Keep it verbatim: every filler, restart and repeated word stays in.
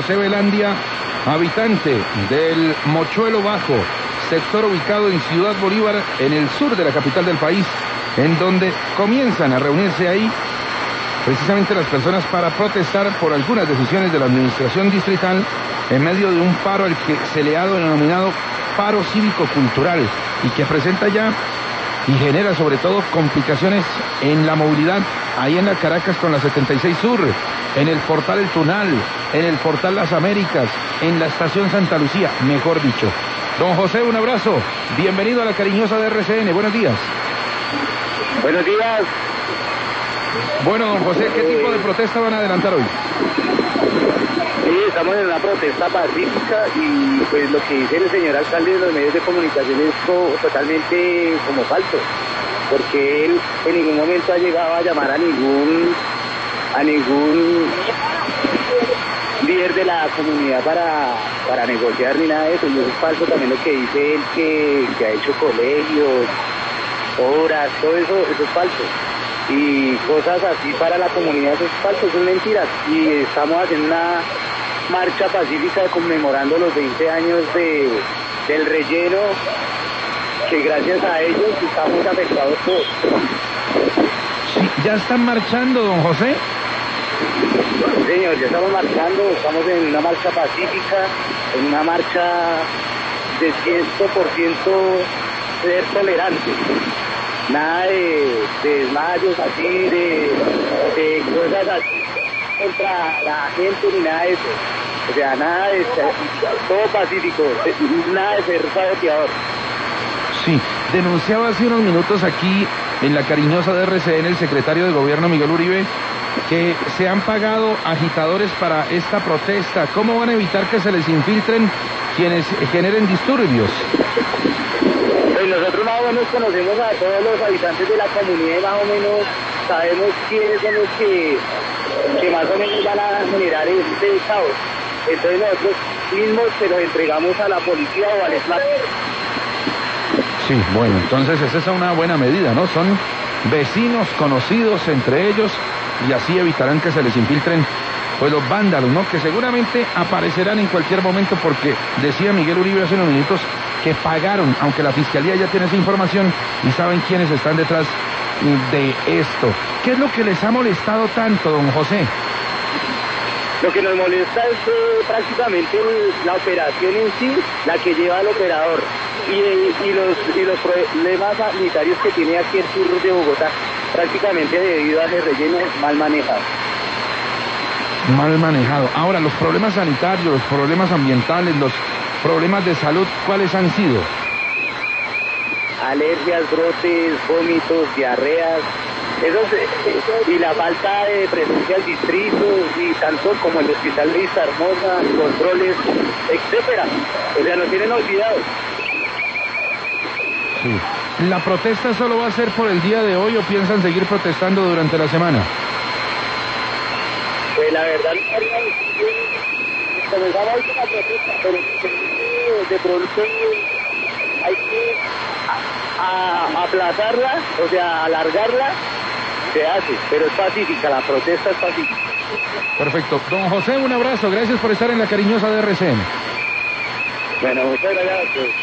José Velandia, habitante del Mochuelo Bajo, sector ubicado en Ciudad Bolívar, en el sur de la capital del país, en donde comienzan a reunirse ahí precisamente las personas para protestar por algunas decisiones de la administración distrital en medio de un paro al que se le ha denominado paro cívico-cultural y que presenta ya y genera sobre todo complicaciones en la movilidad ahí en la Caracas con la setenta y seis Sur, en el portal El Tunal, en el portal Las Américas, en la estación Santa Lucía, mejor dicho. Don José, un abrazo, bienvenido a la cariñosa de R C N, buenos días. Buenos días. Bueno, don José, ¿qué tipo de protesta van a adelantar hoy? Sí, estamos en una protesta pacífica y pues lo que dice el señor alcalde de los medios de comunicación es co- totalmente como falso, porque él en ningún momento ha llegado a llamar a ningún a ningún líder de la comunidad para, para negociar ni nada de eso, y eso es falso también lo que dice él, que, que ha hecho colegios, obras, todo eso, eso es falso. Y cosas así para la comunidad, eso es falso, son mentiras. Y estamos haciendo una marcha pacífica conmemorando los veinte años de, del relleno, que gracias a ellos estamos afectados todos. Sí, ¿ya están marchando, don José? Señor, ya estamos marchando, estamos en una marcha pacífica, en una marcha de cien por ciento ser tolerante. Nada de, de desmayos así, de, de cosas así contra la gente ni nada de eso. O sea, nada de todo pacífico, nada de ser saboteador. Sí, denunciaba hace unos minutos aquí en la cariñosa de R C N el secretario de Gobierno Miguel Uribe que se han pagado agitadores para esta protesta. ¿Cómo van a evitar que se les infiltren quienes generen disturbios? Pues nosotros más o menos conocemos a todos los habitantes de la comunidad y más o menos sabemos quiénes son los que, que más o menos van a generar este caos. Entonces nosotros mismos se los entregamos a la policía o al ESMAD. Sí, bueno, entonces esa es una buena medida, ¿no? Son vecinos conocidos entre ellos y así evitarán que se les infiltren pues los vándalos, ¿no? Que seguramente aparecerán en cualquier momento porque decía Miguel Uribe hace unos minutos que pagaron, aunque la fiscalía ya tiene esa información y saben quiénes están detrás de esto. ¿Qué es lo que les ha molestado tanto, don José? Lo que nos molesta es eh, prácticamente el, la operación en sí, la que lleva el operador y, y, los, y los problemas sanitarios que tiene aquí el sur de Bogotá, prácticamente debido a ese relleno mal manejado. Mal manejado. Ahora, los problemas sanitarios, los problemas ambientales, los problemas de salud, ¿cuáles han sido? Alergias, brotes, vómitos, diarreas, esos, y la falta de presencia al distrito, y tanto como el hospital de Vista Hermosa, controles, etcétera. O sea, nos tienen olvidados. Sí. ¿La protesta solo va a ser por el día de hoy o piensan seguir protestando durante la semana? Pues la verdad, comenzamos hoy con la protesta, pero de pronto hay que a, a aplazarla, o sea, alargarla, se hace, pero es pacífica, la protesta es pacífica. Perfecto. Don José, un abrazo, gracias por estar en la cariñosa de R C N. Bueno, muchas gracias.